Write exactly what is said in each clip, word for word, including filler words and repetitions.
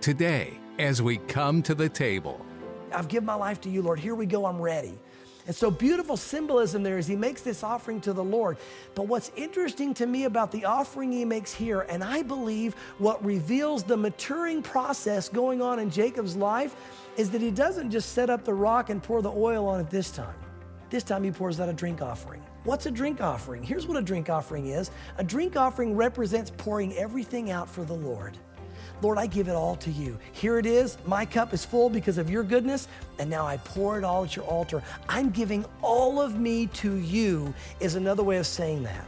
today as we come to the table. I've given my life to you, Lord. Here we go. I'm ready. And so beautiful symbolism there as he makes this offering to the Lord. But what's interesting to me about the offering he makes here, and I believe what reveals the maturing process going on in Jacob's life, is that he doesn't just set up the rock and pour the oil on it this time. This time he pours out a drink offering. What's a drink offering? Here's what a drink offering is. A drink offering represents pouring everything out for the Lord. Lord, I give it all to you. Here it is. My cup is full because of your goodness, and now I pour it all at your altar. I'm giving all of me to you is another way of saying that.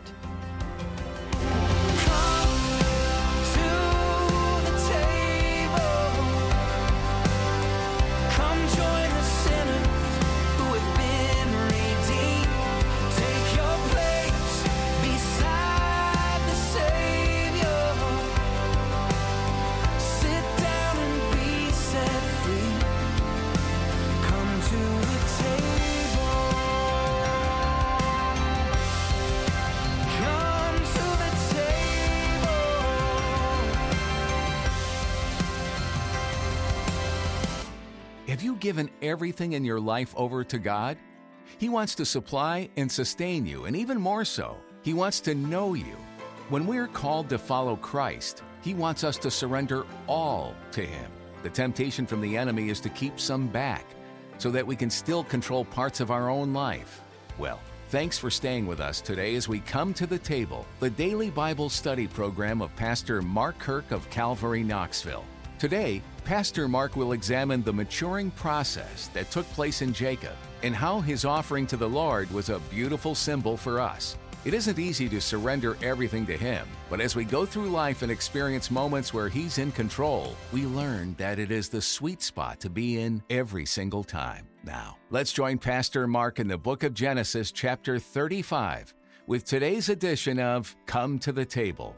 Have you given everything in your life over to God? He wants to supply and sustain you, and even more so, He wants to know you. When we're called to follow Christ, He wants us to surrender all to Him. The temptation from the enemy is to keep some back so that we can still control parts of our own life. Well, thanks for staying with us today as we come to the table, the daily Bible study program of Pastor Mark Kirk of Calvary, Knoxville. Today, Pastor Mark will examine the maturing process that took place in Jacob and how his offering to the Lord was a beautiful symbol for us. It isn't easy to surrender everything to Him, but as we go through life and experience moments where He's in control, we learn that it is the sweet spot to be in every single time. Now, let's join Pastor Mark in the book of Genesis, chapter thirty-five, with today's edition of Come to the Table.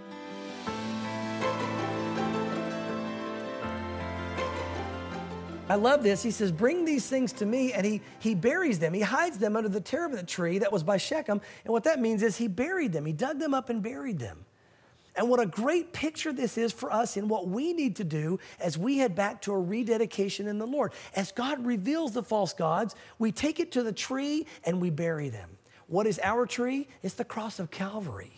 I love this. He says, bring these things to me, and he, he buries them. He hides them under the terebinth tree that was by Shechem, and what that means is he buried them. He dug them up and buried them. And what a great picture this is for us in what we need to do as we head back to a rededication in the Lord. As God reveals the false gods, we take it to the tree and we bury them. What is our tree? It's the cross of Calvary.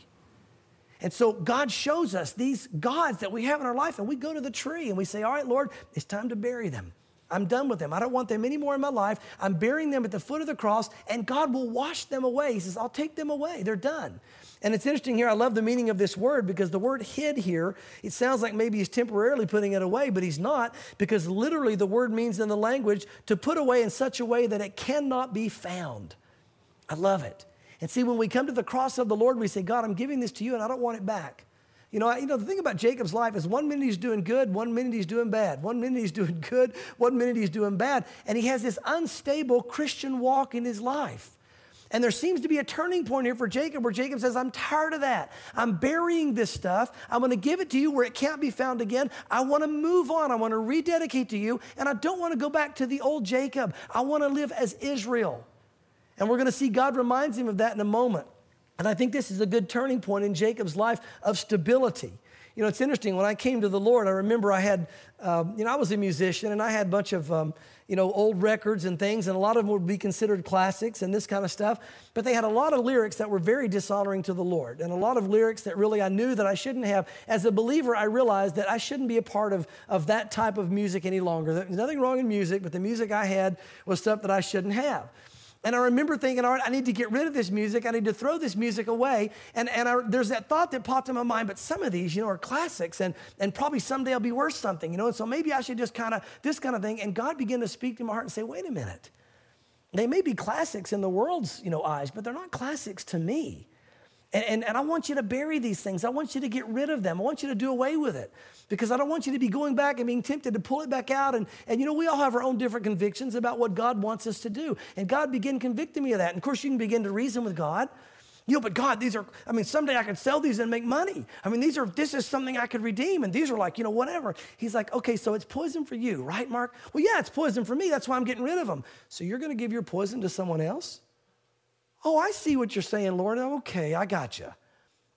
And so God shows us these gods that we have in our life, and we go to the tree and we say, all right, Lord, it's time to bury them. I'm done with them. I don't want them anymore in my life. I'm burying them at the foot of the cross, and God will wash them away. He says, I'll take them away. They're done. And it's interesting here. I love the meaning of this word because the word hid here, it sounds like maybe he's temporarily putting it away, but he's not, because literally the word means in the language to put away in such a way that it cannot be found. I love it. And see, when we come to the cross of the Lord, we say, God, I'm giving this to you, and I don't want it back. You know, you know, the thing about Jacob's life is one minute he's doing good, one minute he's doing bad. One minute he's doing good, one minute he's doing bad. And he has this unstable Christian walk in his life. And there seems to be a turning point here for Jacob where Jacob says, I'm tired of that. I'm burying this stuff. I'm going to give it to you where it can't be found again. I want to move on. I want to rededicate to you. And I don't want to go back to the old Jacob. I want to live as Israel. And we're going to see God reminds him of that in a moment. And I think this is a good turning point in Jacob's life of stability. You know, it's interesting. When I came to the Lord, I remember I had, um, you know, I was a musician, and I had a bunch of, um, you know, old records and things, and a lot of them would be considered classics and this kind of stuff. But they had a lot of lyrics that were very dishonoring to the Lord, and a lot of lyrics that really I knew that I shouldn't have. As a believer, I realized that I shouldn't be a part of, of that type of music any longer. There's nothing wrong in music, but the music I had was stuff that I shouldn't have. And I remember thinking, all right, I need to get rid of this music. I need to throw this music away. And, and I, there's that thought that popped in my mind, but some of these, you know, are classics, and, and probably someday I'll be worth something, you know, and so maybe I should just kind of, this kind of thing. And God began to speak to my heart and say, wait a minute. They may be classics in the world's, you know, eyes, but they're not classics to me. And, and, and I want you to bury these things. I want you to get rid of them. I want you to do away with it, because I don't want you to be going back and being tempted to pull it back out. And, and you know, we all have our own different convictions about what God wants us to do. And God began convicting me of that. And of course, you can begin to reason with God. You know, but God, these are, I mean, someday I could sell these and make money. I mean, these are, this is something I could redeem. And these are like, you know, whatever. He's like, okay, so it's poison for you, right, Mark? Well, yeah, it's poison for me. That's why I'm getting rid of them. So you're going to give your poison to someone else? Oh, I see what you're saying, Lord. Okay, I got you.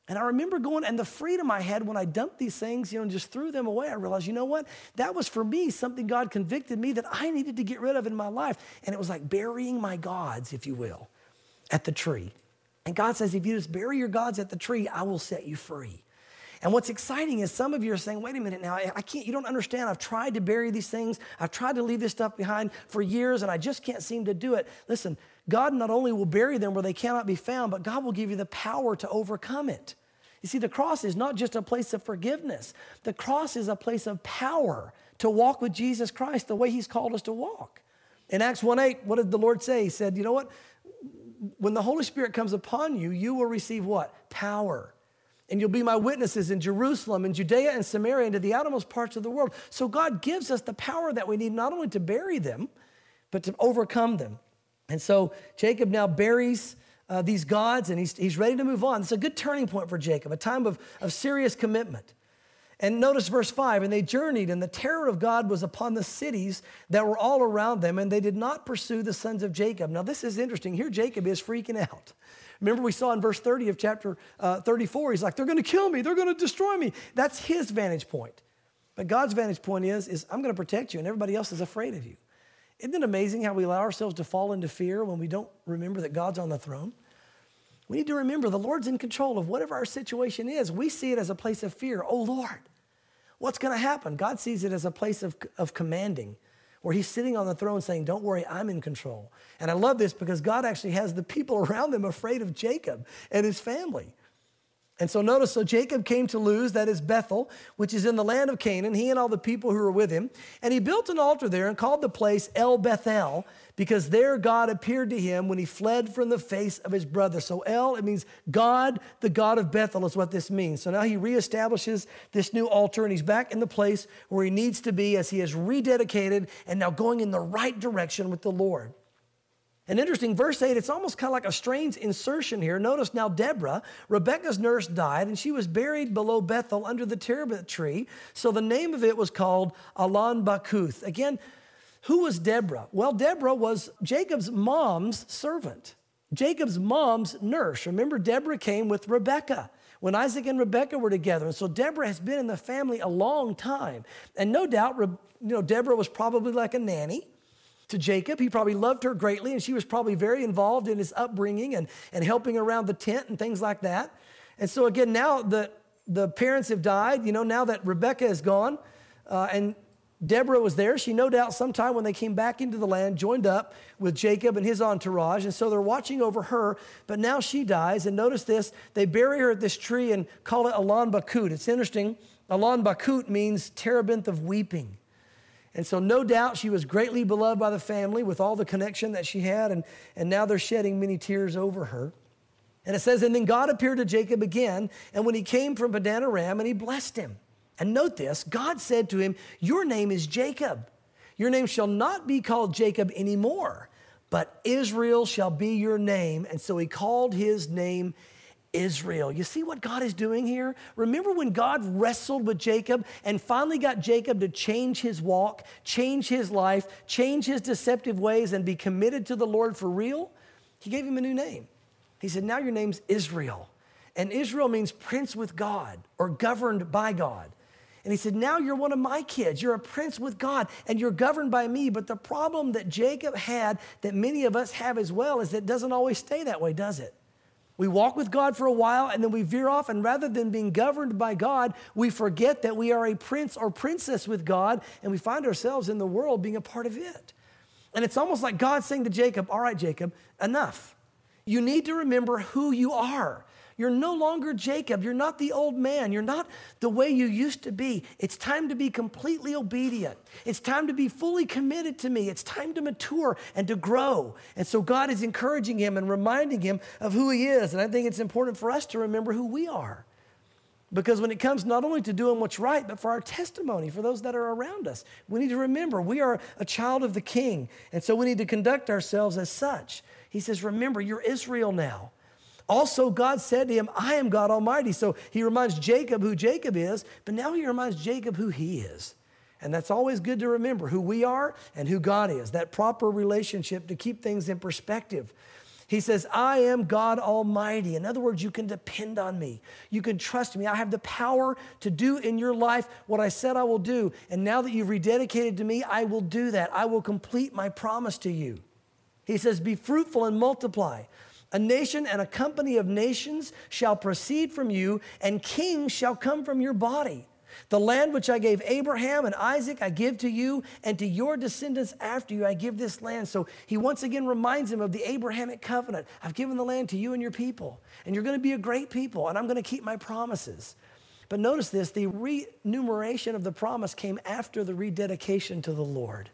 And I remember going, and the freedom I had when I dumped these things, you know, and just threw them away, I realized, you know what? That was for me something God convicted me that I needed to get rid of in my life. And it was like burying my gods, if you will, at the tree. And God says, if you just bury your gods at the tree, I will set you free. And what's exciting is some of you are saying, wait a minute now, I can't, you don't understand. I've tried to bury these things. I've tried to leave this stuff behind for years, and I just can't seem to do it. Listen, God not only will bury them where they cannot be found, but God will give you the power to overcome it. You see, the cross is not just a place of forgiveness. The cross is a place of power to walk with Jesus Christ the way he's called us to walk. In Acts one eight, what did the Lord say? He said, you know what? When the Holy Spirit comes upon you, you will receive what? Power. And you'll be my witnesses in Jerusalem and Judea and Samaria and to the outermost parts of the world. So God gives us the power that we need not only to bury them, but to overcome them. And so Jacob now buries uh, these gods, and he's, he's ready to move on. It's a good turning point for Jacob, a time of, of serious commitment. And notice verse five, and they journeyed, and the terror of God was upon the cities that were all around them, and they did not pursue the sons of Jacob. Now this is interesting. Here Jacob is freaking out. Remember we saw in verse thirty of chapter uh, thirty-four, he's like, they're going to kill me. They're going to destroy me. That's his vantage point. But God's vantage point is, is I'm going to protect you, and everybody else is afraid of you. Isn't it amazing how we allow ourselves to fall into fear when we don't remember that God's on the throne? We need to remember the Lord's in control of whatever our situation is. We see it as a place of fear. Oh, Lord, what's going to happen? God sees it as a place of, of commanding, where he's sitting on the throne saying, don't worry, I'm in control. And I love this because God actually has the people around him afraid of Jacob and his family. And so notice, so Jacob came to Luz, that is Bethel, which is in the land of Canaan, he and all the people who were with him. And he built an altar there and called the place El Bethel, because there God appeared to him when he fled from the face of his brother. So El, it means God, the God of Bethel is what this means. So now he reestablishes this new altar, and he's back in the place where he needs to be as he is rededicated and now going in the right direction with the Lord. And interesting, verse eight, it's almost kind of like a strange insertion here. Notice now Deborah, Rebekah's nurse, died, and she was buried below Bethel under the terebinth tree. So the name of it was called Allon Bakuth. Again, who was Deborah? Well, Deborah was Jacob's mom's servant, Jacob's mom's nurse. Remember, Deborah came with Rebekah when Isaac and Rebekah were together. And so Deborah has been in the family a long time. And no doubt, you know, Deborah was probably like a nanny to Jacob. He probably loved her greatly, and she was probably very involved in his upbringing and, and helping around the tent and things like that. And so again, now that the parents have died, you know, now that Rebekah is gone, uh, and Deborah was there, she no doubt sometime when they came back into the land, joined up with Jacob and his entourage, and so they're watching over her, but now she dies, and notice this, they bury her at this tree and call it Allon Bakuth. It's interesting, Allon Bakuth means terebinth of weeping. And so no doubt she was greatly beloved by the family with all the connection that she had, and, and now they're shedding many tears over her. And it says, and then God appeared to Jacob again, and when he came from Padan Aram, and he blessed him. And note this, God said to him, your name is Jacob. Your name shall not be called Jacob anymore, but Israel shall be your name. And so he called his name Israel. You see what God is doing here? Remember when God wrestled with Jacob and finally got Jacob to change his walk, change his life, change his deceptive ways, and be committed to the Lord for real? He gave him a new name. He said, now your name's Israel. And Israel means prince with God or governed by God. And he said, now you're one of my kids. You're a prince with God, and you're governed by me. But the problem that Jacob had, that many of us have as well, is that it doesn't always stay that way, does it? We walk with God for a while, and then we veer off, and rather than being governed by God, we forget that we are a prince or princess with God, and we find ourselves in the world being a part of it. And it's almost like God saying to Jacob, all right, Jacob, enough. You need to remember who you are. You're no longer Jacob. You're not the old man. You're not the way you used to be. It's time to be completely obedient. It's time to be fully committed to me. It's time to mature and to grow. And so God is encouraging him and reminding him of who he is. And I think it's important for us to remember who we are. Because when it comes not only to doing what's right, but for our testimony, for those that are around us, we need to remember we are a child of the King. And so we need to conduct ourselves as such. He says, remember, you're Israel now. Also, God said to him, I am God Almighty. So he reminds Jacob who Jacob is, but now he reminds Jacob who he is. And that's always good to remember, who we are and who God is, that proper relationship to keep things in perspective. He says, I am God Almighty. In other words, you can depend on me. You can trust me. I have the power to do in your life what I said I will do. And now that you've rededicated to me, I will do that. I will complete my promise to you. He says, be fruitful and multiply. A nation and a company of nations shall proceed from you, and kings shall come from your body. The land which I gave Abraham and Isaac, I give to you, and to your descendants after you, I give this land. So he once again reminds him of the Abrahamic covenant. I've given the land to you and your people, and you're going to be a great people, and I'm going to keep my promises. But notice this, the remuneration of the promise came after the rededication to the Lord.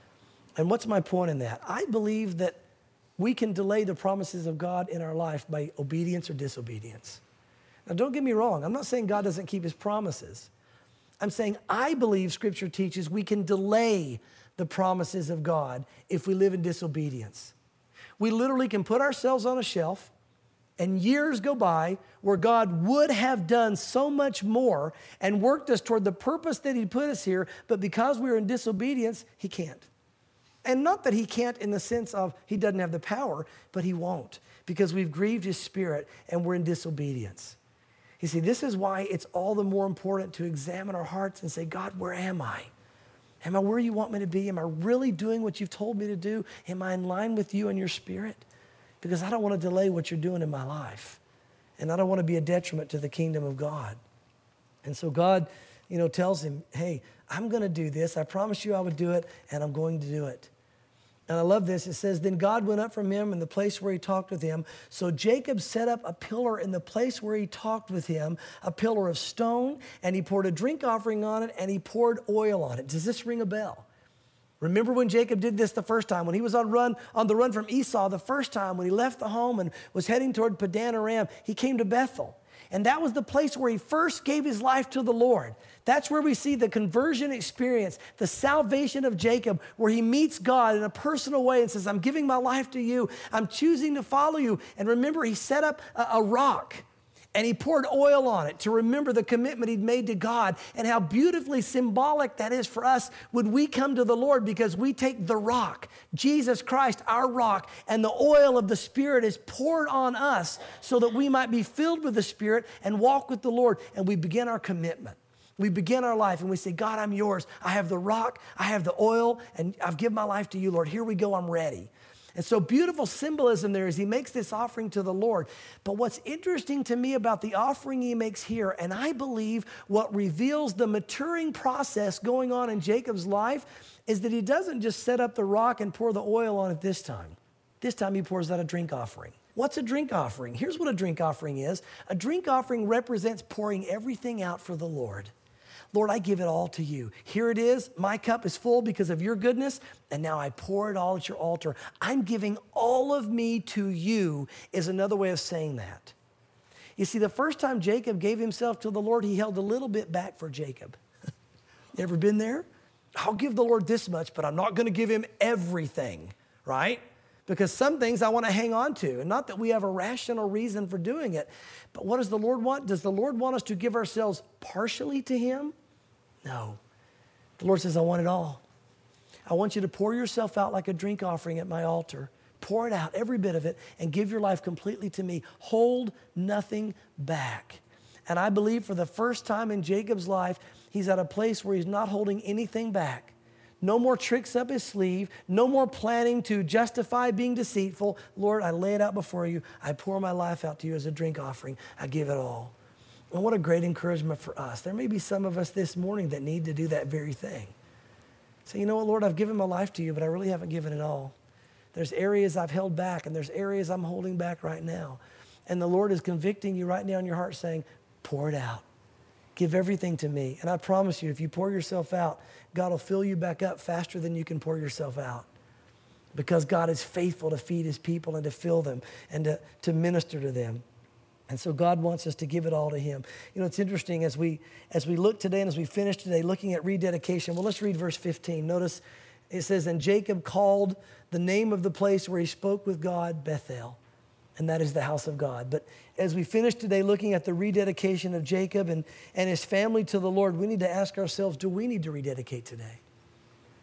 And what's my point in that? I believe that we can delay the promises of God in our life by obedience or disobedience. Now, don't get me wrong. I'm not saying God doesn't keep his promises. I'm saying I believe Scripture teaches we can delay the promises of God if we live in disobedience. We literally can put ourselves on a shelf and years go by where God would have done so much more and worked us toward the purpose that he put us here, but because we're in disobedience, he can't. And not that he can't in the sense of he doesn't have the power, but he won't because we've grieved his Spirit and we're in disobedience. You see, this is why it's all the more important to examine our hearts and say, God, where am I? Am I where you want me to be? Am I really doing what you've told me to do? Am I in line with you and your Spirit? Because I don't want to delay what you're doing in my life. And I don't want to be a detriment to the kingdom of God. And so God, you know, tells him, hey, I'm going to do this. I promised you I would do it, and I'm going to do it. And I love this. It says, then God went up from him in the place where he talked with him. So Jacob set up a pillar in the place where he talked with him, a pillar of stone, and he poured a drink offering on it, and he poured oil on it. Does this ring a bell? Remember when Jacob did this the first time, when he was on run on the run from Esau the first time, when he left the home and was heading toward Padan Aram, he came to Bethel. And that was the place where he first gave his life to the Lord. That's where we see the conversion experience, the salvation of Jacob, where he meets God in a personal way and says, I'm giving my life to you. I'm choosing to follow you. And remember, he set up a, a rock and he poured oil on it to remember the commitment he'd made to God and how beautifully symbolic that is for us when we come to the Lord, because we take the rock, Jesus Christ, our rock, and the oil of the Spirit is poured on us so that we might be filled with the Spirit and walk with the Lord. And we begin our commitment. We begin our life and we say, God, I'm yours. I have the rock, I have the oil, and I've given my life to you, Lord. Here we go, I'm ready. And so beautiful symbolism there as he makes this offering to the Lord. But what's interesting to me about the offering he makes here, and I believe what reveals the maturing process going on in Jacob's life, is that he doesn't just set up the rock and pour the oil on it this time. This time he pours out a drink offering. What's a drink offering? Here's what a drink offering is. A drink offering represents pouring everything out for the Lord. Lord, I give it all to you. Here it is. My cup is full because of your goodness, and now I pour it all at your altar. I'm giving all of me to you is another way of saying that. You see, the first time Jacob gave himself to the Lord, he held a little bit back for Jacob. You ever been there? I'll give the Lord this much, but I'm not going to give him everything, right? Because some things I want to hang on to. And not that we have a rational reason for doing it, but what does the Lord want? Does the Lord want us to give ourselves partially to him? No. The Lord says, I want it all. I want you to pour yourself out like a drink offering at my altar. Pour it out, every bit of it, and give your life completely to me. Hold nothing back. And I believe for the first time in Jacob's life, he's at a place where he's not holding anything back. No more tricks up his sleeve. No more planning to justify being deceitful. Lord, I lay it out before you. I pour my life out to you as a drink offering. I give it all. And what a great encouragement for us. There may be some of us this morning that need to do that very thing. Say, you know what, Lord, I've given my life to you, but I really haven't given it all. There's areas I've held back, and there's areas I'm holding back right now. And the Lord is convicting you right now in your heart saying, pour it out. Give everything to me. And I promise you, if you pour yourself out, God will fill you back up faster than you can pour yourself out. Because God is faithful to feed his people and to fill them and to, to minister to them. And so God wants us to give it all to him. You know, it's interesting as we as we look today and as we finish today looking at rededication. Well, let's read verse fifteen. Notice it says, and Jacob called the name of the place where he spoke with God Bethel, and that is the house of God. But as we finish today looking at the rededication of Jacob and, and his family to the Lord, we need to ask ourselves, do we need to rededicate today?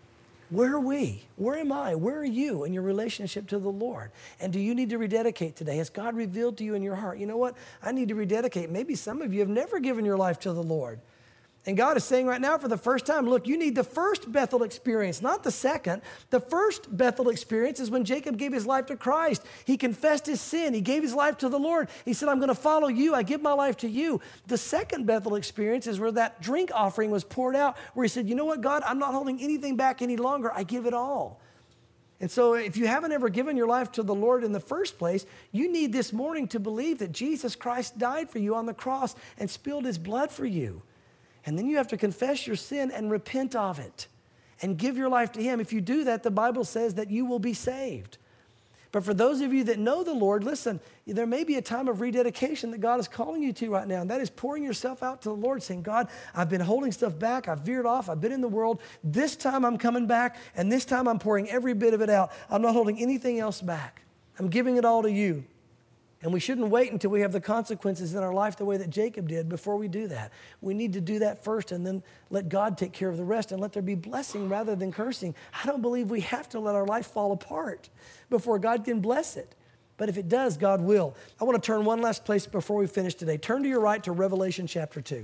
Where are we? Where am I? Where are you in your relationship to the Lord? And do you need to rededicate today? Has God revealed to you in your heart, you know what? I need to rededicate. Maybe some of you have never given your life to the Lord. And God is saying right now for the first time, look, you need the first Bethel experience, not the second. The first Bethel experience is when Jacob gave his life to Christ. He confessed his sin. He gave his life to the Lord. He said, I'm going to follow you. I give my life to you. The second Bethel experience is where that drink offering was poured out, where he said, you know what, God, I'm not holding anything back any longer. I give it all. And so if you haven't ever given your life to the Lord in the first place, you need this morning to believe that Jesus Christ died for you on the cross and spilled his blood for you. And then you have to confess your sin and repent of it and give your life to him. If you do that, the Bible says that you will be saved. But for those of you that know the Lord, listen, there may be a time of rededication that God is calling you to right now. And that is pouring yourself out to the Lord, saying, God, I've been holding stuff back. I've veered off. I've been in the world. This time I'm coming back. And this time I'm pouring every bit of it out. I'm not holding anything else back. I'm giving it all to you. And we shouldn't wait until we have the consequences in our life the way that Jacob did before we do that. We need to do that first and then let God take care of the rest and let there be blessing rather than cursing. I don't believe we have to let our life fall apart before God can bless it. But if it does, God will. I want to turn one last place before we finish today. Turn to your right to Revelation chapter two.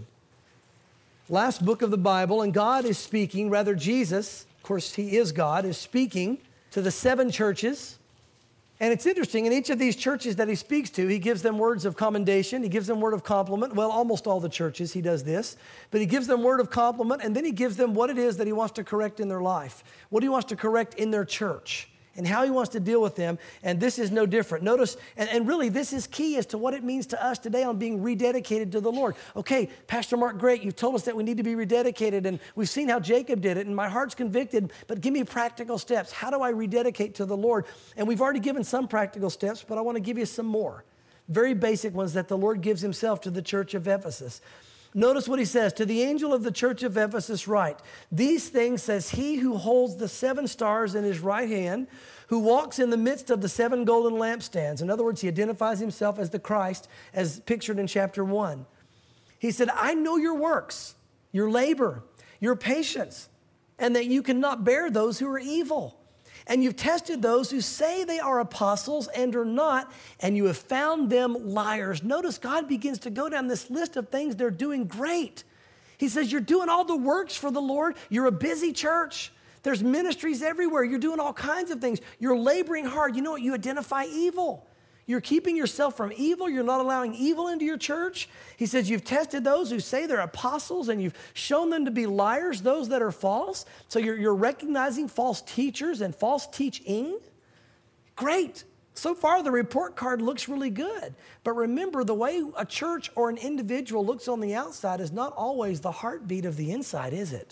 Last book of the Bible, and God is speaking, rather Jesus, of course he is God, is speaking to the seven churches. And it's interesting, in each of these churches that he speaks to, he gives them words of commendation. He gives them word of compliment. Well, almost all the churches, he does this. But he gives them word of compliment, and then he gives them what it is that he wants to correct in their life, what he wants to correct in their church, and how he wants to deal with them. And this is no different. Notice, and, and really this is key as to what it means to us today on being rededicated to the Lord. Okay, Pastor Mark, great. You've told us that we need to be rededicated, and we've seen how Jacob did it, and my heart's convicted, but give me practical steps. How do I rededicate to the Lord? And we've already given some practical steps, but I want to give you some more. Very basic ones that the Lord gives himself to the church of Ephesus. Notice what he says, to the angel of the church of Ephesus write, these things says he who holds the seven stars in his right hand, who walks in the midst of the seven golden lampstands. In other words, he identifies himself as the Christ, as pictured in chapter one. He said, I know your works, your labor, your patience, and that you cannot bear those who are evil. And you've tested those who say they are apostles and are not, and you have found them liars. Notice God begins to go down this list of things they're doing great. He says, you're doing all the works for the Lord. You're a busy church. There's ministries everywhere. You're doing all kinds of things. You're laboring hard. You know what? You identify evil. You're keeping yourself from evil. You're not allowing evil into your church. He says you've tested those who say they're apostles and you've shown them to be liars, those that are false. So you're, you're recognizing false teachers and false teaching. Great. So far, the report card looks really good. But remember, the way a church or an individual looks on the outside is not always the heartbeat of the inside, is it?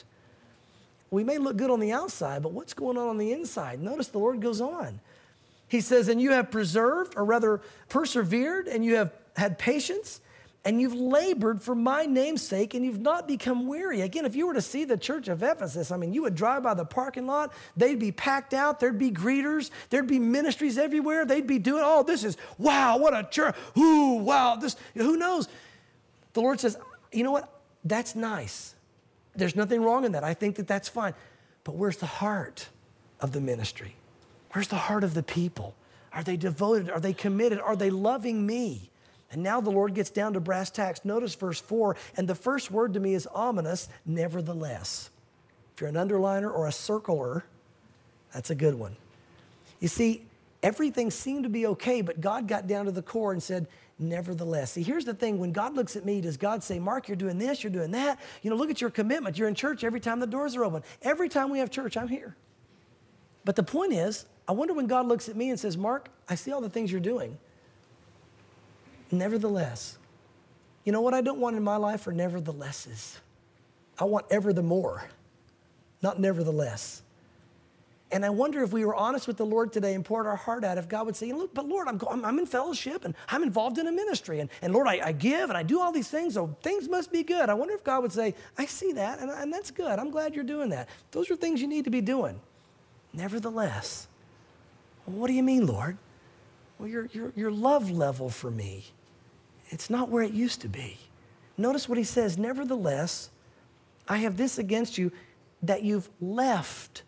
We may look good on the outside, but what's going on on the inside? Notice the Lord goes on. He says, and you have preserved, or rather persevered, and you have had patience, and you've labored for my name's sake, and you've not become weary. Again, if you were to see the church of Ephesus, I mean, you would drive by the parking lot, they'd be packed out, there'd be greeters, there'd be ministries everywhere, they'd be doing, oh, this is, wow, what a church, ooh, wow, this, who knows? The Lord says, you know what? That's nice. There's nothing wrong in that. I think that that's fine. But where's the heart of the ministry? Where's the heart of the people? Are they devoted? Are they committed? Are they loving me? And now the Lord gets down to brass tacks. Notice verse four, and the first word to me is ominous, nevertheless. If you're an underliner or a circler, that's a good one. You see, everything seemed to be okay, but God got down to the core and said, nevertheless. See, here's the thing. When God looks at me, does God say, Mark, you're doing this, you're doing that? You know, look at your commitment. You're in church every time the doors are open. Every time we have church, I'm here. But the point is, I wonder when God looks at me and says, Mark, I see all the things you're doing. Nevertheless. You know what I don't want in my life are neverthelesses. I want ever the more, not nevertheless. And I wonder if we were honest with the Lord today and poured our heart out, if God would say, look, but Lord, I'm, I'm in fellowship and I'm involved in a ministry. And, and Lord, I, I give and I do all these things, so things must be good. I wonder if God would say, I see that and, and that's good. I'm glad you're doing that. Those are things you need to be doing. Nevertheless. Well, what do you mean, Lord? Well, your, your, your love level for me, it's not where it used to be. Notice what he says, nevertheless, I have this against you, that you've left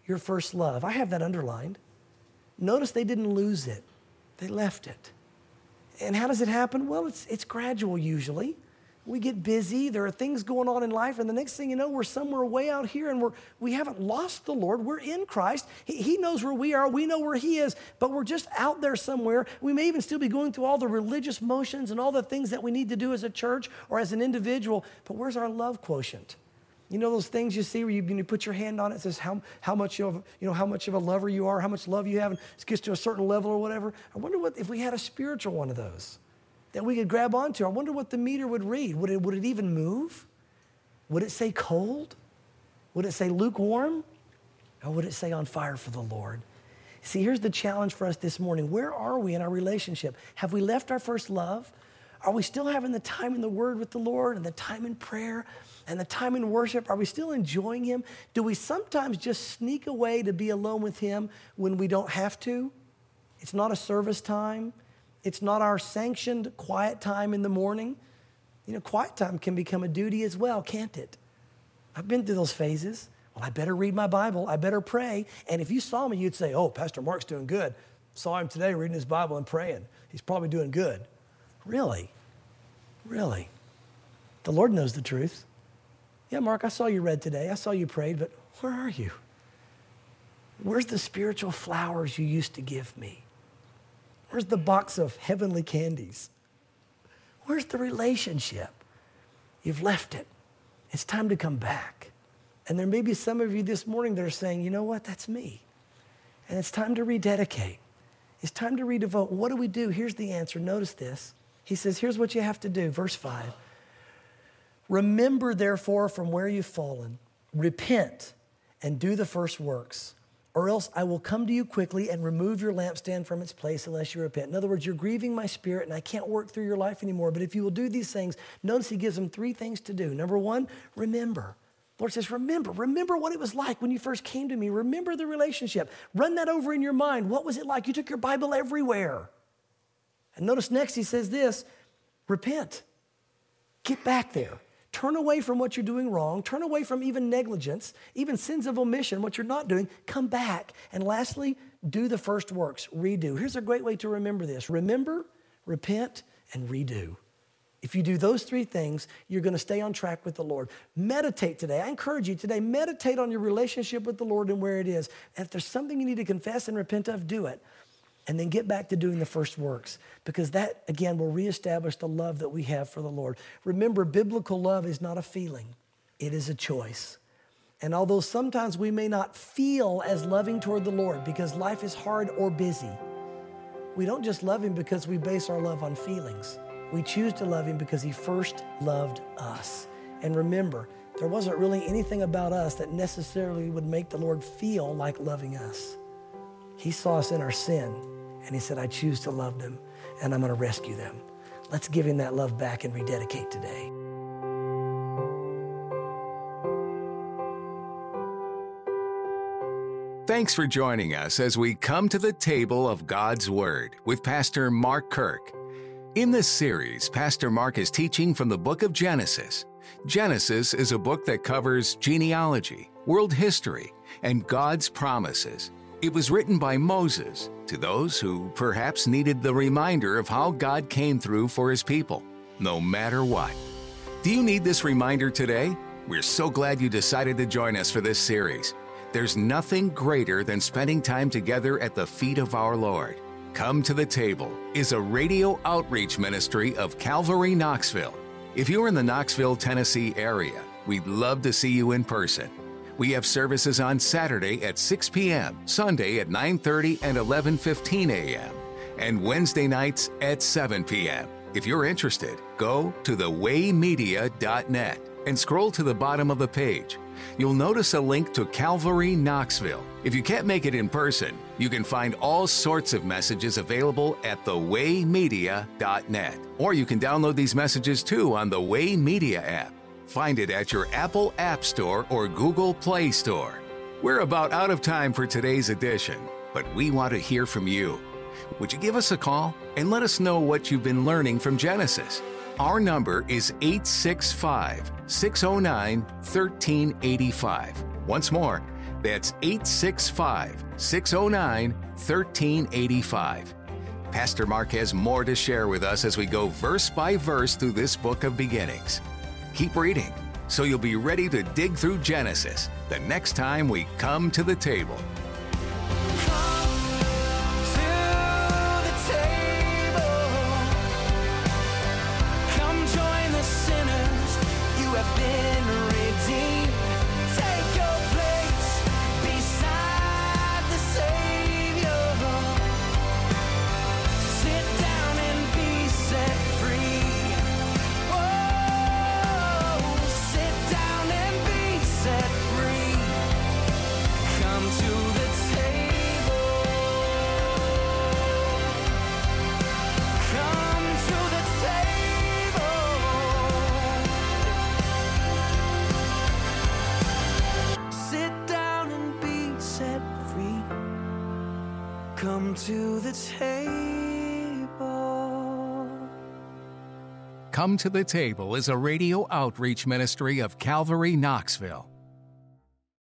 your first love. I have that underlined. Notice they didn't lose it. They left it. And how does it happen? Well, it's, it's gradual usually. We get busy. There are things going on in life. And the next thing you know, we're somewhere way out here and we're, we haven't lost the Lord. We're in Christ. He, he knows where we are. We know where he is. But we're just out there somewhere. We may even still be going through all the religious motions and all the things that we need to do as a church or as an individual. But where's our love quotient? You know those things you see where you, when you put your hand on it, it says how, how much of, you know, how much of a lover you are, how much love you have, and it gets to a certain level or whatever. I wonder what if we had a spiritual one of those that we could grab onto. I wonder what the meter would read. Would it, would it even move? Would it say cold? Would it say lukewarm? Or would it say on fire for the Lord? See, here's the challenge for us this morning. Where are we in our relationship? Have we left our first love? Are we still having the time in the Word with the Lord and the time in prayer and the time in worship? Are we still enjoying him? Do we sometimes just sneak away to be alone with him when we don't have to? It's not a service time. It's not our sanctioned quiet time in the morning. You know, quiet time can become a duty as well, can't it? I've been through those phases. Well, I better read my Bible. I better pray. And if you saw me, you'd say, oh, Pastor Mark's doing good. Saw him today reading his Bible and praying. He's probably doing good. Really? Really? The Lord knows the truth. Yeah, Mark, I saw you read today. I saw you prayed, but where are you? Where's the spiritual flowers you used to give me? Where's the box of heavenly candies? Where's the relationship? You've left it. It's time to come back. And there may be some of you this morning that are saying, you know what, that's me. And it's time to rededicate. It's time to redevote. What do we do? Here's the answer. Notice this. He says, here's what you have to do. Verse five. Remember, therefore, from where you've fallen, repent and do the first works, or else I will come to you quickly and remove your lampstand from its place unless you repent. In other words, you're grieving my spirit and I can't work through your life anymore. But if you will do these things, notice he gives them three things to do. Number one, remember. The Lord says, remember. Remember what it was like when you first came to me. Remember the relationship. Run that over in your mind. What was it like? You took your Bible everywhere. And notice next he says this, repent. Get back there. Turn away from what you're doing wrong. Turn away from even negligence, even sins of omission, what you're not doing. Come back. And lastly, do the first works. Redo. Here's a great way to remember this. Remember, repent, and redo. If you do those three things, you're going to stay on track with the Lord. Meditate today. I encourage you today, meditate on your relationship with the Lord and where it is. And if there's something you need to confess and repent of, do it. And then get back to doing the first works, because that, again, will reestablish the love that we have for the Lord. Remember, biblical love is not a feeling. It is a choice. And although sometimes we may not feel as loving toward the Lord because life is hard or busy, we don't just love him because we base our love on feelings. We choose to love him because he first loved us. And remember, there wasn't really anything about us that necessarily would make the Lord feel like loving us. He saw us in our sin, and he said, I choose to love them, and I'm going to rescue them. Let's give him that love back and rededicate today. Thanks for joining us as we come to the table of God's Word with Pastor Mark Kirk. In this series, Pastor Mark is teaching from the book of Genesis. Genesis is a book that covers genealogy, world history, and God's promises. It was written by Moses to those who perhaps needed the reminder of how God came through for his people, no matter what. Do you need this reminder today? We're so glad you decided to join us for this series. There's nothing greater than spending time together at the feet of our Lord. Come to the Table is a radio outreach ministry of Calvary Knoxville. If you're in the Knoxville, Tennessee area, we'd love to see you in person. We have services on Saturday at six p.m., Sunday at nine thirty and eleven fifteen a.m., and Wednesday nights at seven p.m. If you're interested, go to the way media dot net and scroll to the bottom of the page. You'll notice a link to Calvary Knoxville. If you can't make it in person, you can find all sorts of messages available at the way media dot net. Or you can download these messages too on the Way Media app. Find it at your Apple App Store or Google Play Store. We're about out of time for today's edition, but we want to hear from you. Would you give us a call and let us know what you've been learning from Genesis? Our number is eight six five, six oh nine, one three eight five. Once more, That's eight six five, six oh nine, one three eight five. Pastor Mark has more to share with us as we go verse by verse through this book of beginnings. Keep reading, so you'll be ready to dig through Genesis the next time we come to the table. Come to the table. Come to the Table is a radio outreach ministry of Calvary Knoxville.